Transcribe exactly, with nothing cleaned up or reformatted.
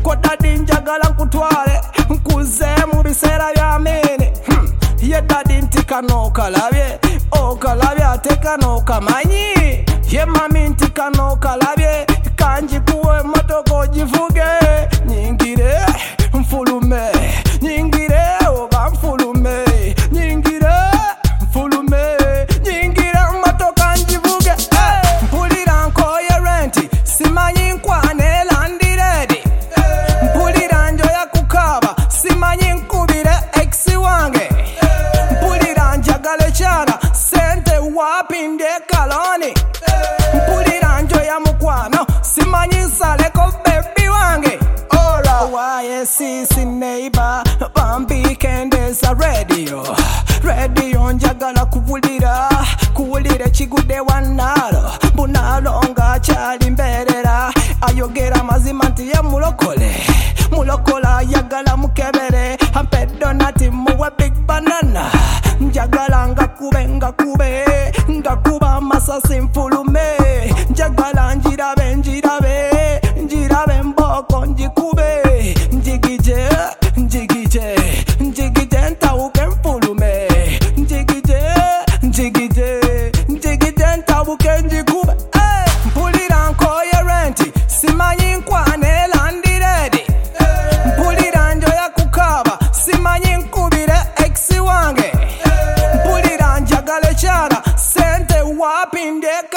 ko daddy njagala nkutwale nkuze mu biseera by'amini hmm. ye daddy nti kano okalabye okalabye ate kano okamanyi ye mami nti kano okalabye kanjikuwe emmotoka ogivuge nyingire nfulume nyingire oba nfulume nyingire nfulume nyingire emmotoka ngivuge hey! Mpulira nkoye renti simanyi nkwane landiredi hey! Mpulira njoya kukaba simanyi nkubire ex wange hey! Mpulira njagala ekyala sente wapi ndye kaloni hey! Mpulira njoya mukwano simanyi nsaleko baby wange ora waye sisi neighbor bambi kendeza radio radio njagala kuwulira kuwulira ekigudde wannalo bunalo nga kyali mberera ayogera mazima nti ye mulokole mulokola yagala mukebere ampe donati muwe big banana njagala nga kube nga kube nga kuba masasi nfulume njagala njirabe njirabe njirabe mboko njikube njigije njigije njigije ntawuke nfulume njigije njigije njigije ntawuke njikube hey! Mpulira nkoye renti simanyi nkwane landiredi hey! Mpulira njoya kukaba simanyi nkubire ex wange hey! Mpulira njagala ekyala sente wapi ndye